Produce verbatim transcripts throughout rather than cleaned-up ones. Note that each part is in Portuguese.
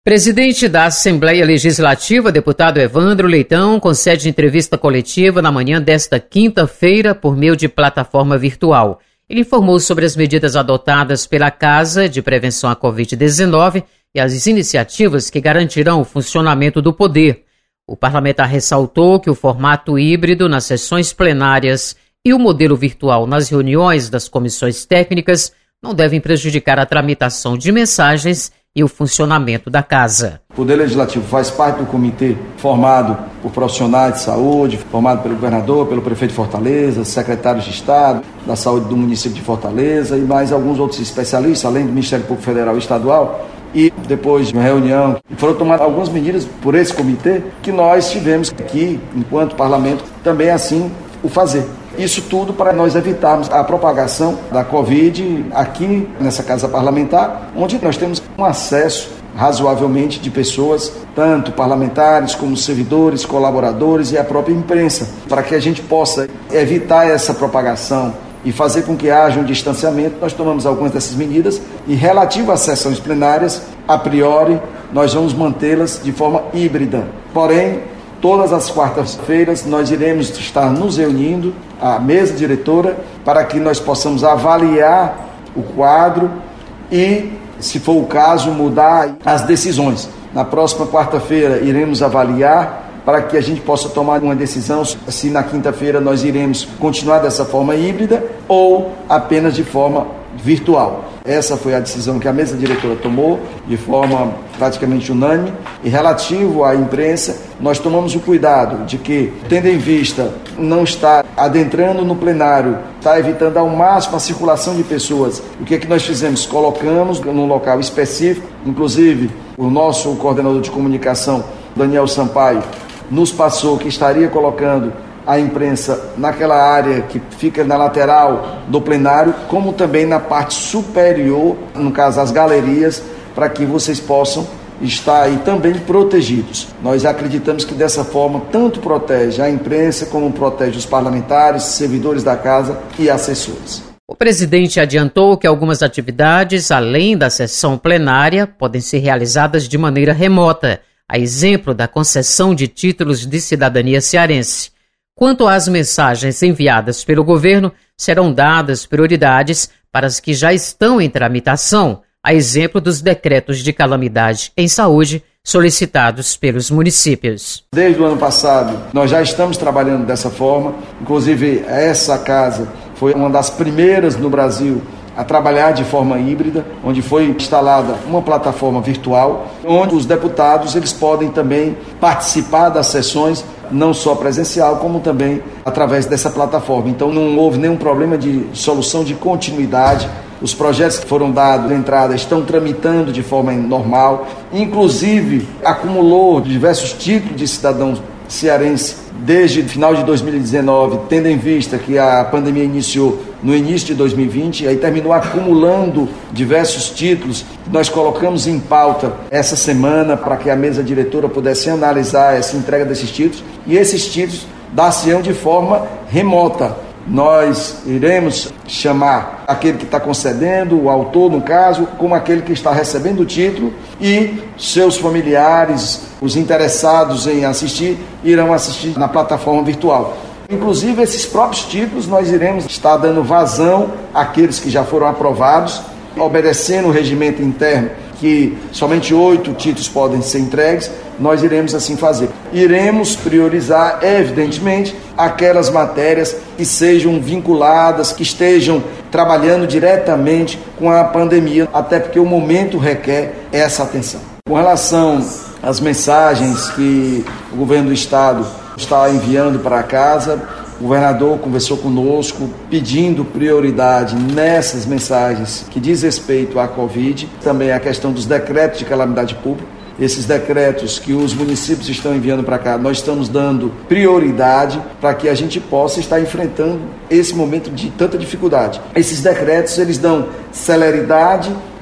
Presidente da Assembleia Legislativa, deputado Evandro Leitão, concede entrevista coletiva na manhã desta quinta-feira por meio de plataforma virtual. Ele informou sobre as medidas adotadas pela Casa de Prevenção à covid dezenove e as iniciativas que garantirão o funcionamento do poder. O parlamentar ressaltou que o formato híbrido nas sessões plenárias e o modelo virtual nas reuniões das comissões técnicas não devem prejudicar a tramitação de mensagens e o funcionamento da Casa. O Poder Legislativo faz parte do comitê formado por profissionais de saúde, formado pelo governador, pelo prefeito de Fortaleza, secretários de Estado, da saúde do município de Fortaleza e mais alguns outros especialistas, além do Ministério Público Federal e Estadual. E depois de uma reunião, foram tomadas algumas medidas por esse comitê que nós tivemos aqui, enquanto parlamento, também assim o fazer. Isso tudo para nós evitarmos a propagação da Covid aqui nessa casa parlamentar, onde nós temos um acesso razoavelmente de pessoas, tanto parlamentares como servidores, colaboradores e a própria imprensa, para que a gente possa evitar essa propagação e fazer com que haja um distanciamento. Nós tomamos algumas dessas medidas e relativo às sessões plenárias, a priori, nós vamos mantê-las de forma híbrida. Porém, todas as quartas-feiras nós iremos estar nos reunindo, a mesa diretora, para que nós possamos avaliar o quadro e, se for o caso, mudar as decisões. Na próxima quarta-feira iremos avaliar para que a gente possa tomar uma decisão se na quinta-feira nós iremos continuar dessa forma híbrida ou apenas de forma virtual. Essa foi a decisão que a mesa diretora tomou de forma praticamente unânime. E relativo à imprensa, nós tomamos o cuidado de que, tendo em vista não estar adentrando no plenário, está evitando ao máximo a circulação de pessoas. O que é que nós fizemos? Colocamos num local específico, inclusive o nosso coordenador de comunicação, Daniel Sampaio, nos passou que estaria colocando a imprensa naquela área que fica na lateral do plenário, como também na parte superior, no caso as galerias, para que vocês possam estar aí também protegidos. Nós acreditamos que dessa forma tanto protege a imprensa como protege os parlamentares, servidores da casa e assessores. O presidente adiantou que algumas atividades, além da sessão plenária, podem ser realizadas de maneira remota, a exemplo da concessão de títulos de cidadania cearense. Quanto às mensagens enviadas pelo governo, serão dadas prioridades para as que já estão em tramitação, a exemplo dos decretos de calamidade em saúde solicitados pelos municípios. Desde o ano passado, nós já estamos trabalhando dessa forma. Inclusive, essa casa foi uma das primeiras no Brasil a trabalhar de forma híbrida, onde foi instalada uma plataforma virtual, onde os deputados eles podem também participar das sessões, não só presencial, como também através dessa plataforma. Então não houve nenhum problema de solução de continuidade. Os projetos que foram dados de entrada estão tramitando de forma normal, inclusive acumulou diversos títulos de cidadãos cearense desde o final de dois mil e dezenove, tendo em vista que a pandemia iniciou no início de dois mil e vinte, e aí terminou acumulando diversos títulos. Nós colocamos em pauta essa semana para que a mesa diretora pudesse analisar essa entrega desses títulos, e esses títulos dar-se-ão de forma remota. Nós iremos chamar aquele que está concedendo, o autor no caso, como aquele que está recebendo o título, e seus familiares, os interessados em assistir, irão assistir na plataforma virtual. Inclusive, esses próprios títulos nós iremos estar dando vazão àqueles que já foram aprovados, obedecendo o regimento interno, que somente oito títulos podem ser entregues. Nós iremos assim fazer. Iremos priorizar, evidentemente, aquelas matérias que sejam vinculadas, que estejam trabalhando diretamente com a pandemia, até porque o momento requer essa atenção. Com relação às mensagens que o governo do estado está enviando para casa, o governador conversou conosco pedindo prioridade nessas mensagens que diz respeito à Covid, também a questão dos decretos de calamidade pública. Esses decretos que os municípios estão enviando para cá, nós estamos dando prioridade para que a gente possa estar enfrentando esse momento de tanta dificuldade. Esses decretos, eles dão celeridade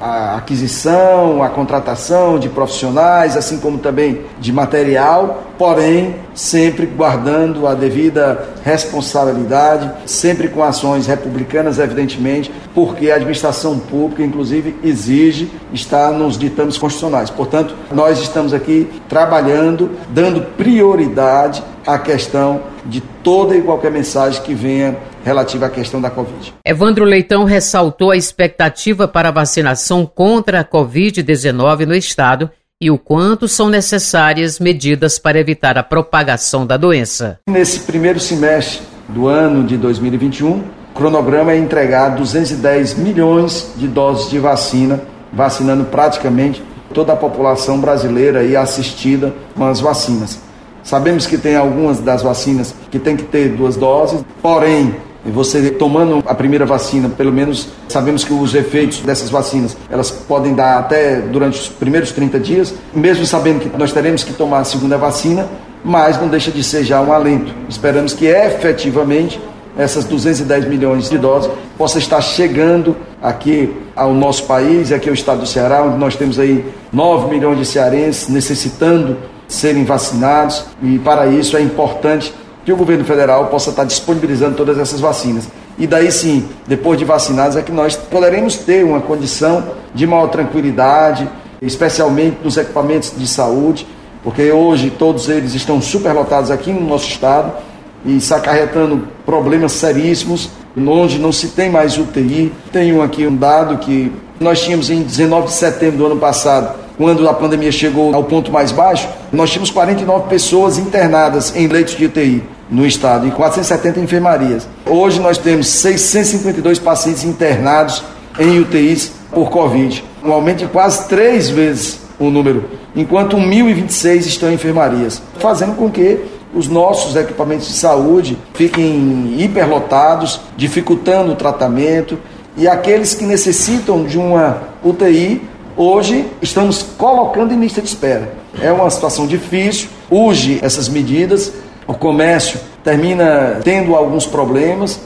a aquisição, a contratação de profissionais, assim como também de material, porém sempre guardando a devida responsabilidade, sempre com ações republicanas, evidentemente, porque a administração pública, inclusive, exige estar nos ditames constitucionais. Portanto, nós estamos aqui trabalhando, dando prioridade à questão de toda e qualquer mensagem que venha relativa à questão da Covid. Evandro Leitão ressaltou a expectativa para a vacinação contra a covid dezenove no estado e o quanto são necessárias medidas para evitar a propagação da doença. Nesse primeiro semestre do ano de dois mil e vinte e um, o cronograma é entregar duzentos e dez milhões de doses de vacina, vacinando praticamente toda a população brasileira e assistida com as vacinas. Sabemos que tem algumas das vacinas que tem que ter duas doses, porém, você tomando a primeira vacina, pelo menos sabemos que os efeitos dessas vacinas, elas podem dar até durante os primeiros trinta dias, mesmo sabendo que nós teremos que tomar a segunda vacina, mas não deixa de ser já um alento. Esperamos que efetivamente essas duzentos e dez milhões de doses possam estar chegando aqui ao nosso país, aqui ao estado do Ceará, onde nós temos aí nove milhões de cearenses necessitando serem vacinados, e para isso é importante que o governo federal possa estar disponibilizando todas essas vacinas. E daí sim, depois de vacinados, é que nós poderemos ter uma condição de maior tranquilidade, especialmente nos equipamentos de saúde, porque hoje todos eles estão superlotados aqui no nosso estado e se acarretando problemas seríssimos, onde não se tem mais U T I. Tenho aqui um dado que nós tínhamos em dezenove de setembro do ano passado, quando a pandemia chegou ao ponto mais baixo, nós tínhamos quarenta e nove pessoas internadas em leitos de U T I no estado e quatrocentas e setenta enfermarias. Hoje nós temos seiscentos e cinquenta e dois pacientes internados em U T Is por Covid, um aumento de quase três vezes o número, enquanto mil e vinte e seis estão em enfermarias, fazendo com que os nossos equipamentos de saúde fiquem hiperlotados, dificultando o tratamento, e aqueles que necessitam de uma U T I, hoje estamos colocando em lista de espera. É uma situação difícil, urge essas medidas, o comércio termina tendo alguns problemas,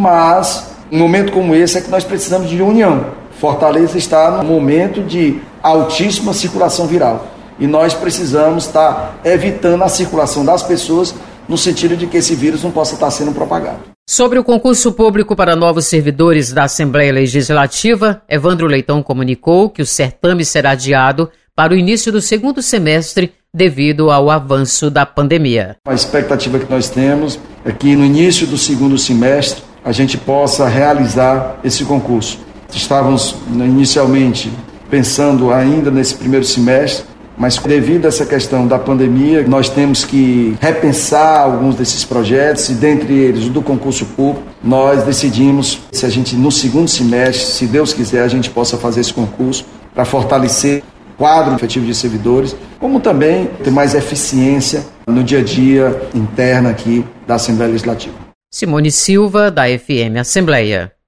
mas um momento como esse é que nós precisamos de união. Fortaleza está num momento de altíssima circulação viral e nós precisamos estar evitando a circulação das pessoas no sentido de que esse vírus não possa estar sendo propagado. Sobre o concurso público para novos servidores da Assembleia Legislativa, Evandro Leitão comunicou que o certame será adiado para o início do segundo semestre devido ao avanço da pandemia. A expectativa que nós temos é que no início do segundo semestre a gente possa realizar esse concurso. Estávamos inicialmente pensando ainda nesse primeiro semestre, mas devido a essa questão da pandemia, nós temos que repensar alguns desses projetos e dentre eles o do concurso público. Nós decidimos se a gente no segundo semestre, se Deus quiser, a gente possa fazer esse concurso para fortalecer o quadro efetivo de servidores, como também ter mais eficiência no dia a dia interno aqui da Assembleia Legislativa. Simone Silva, da F M Assembleia.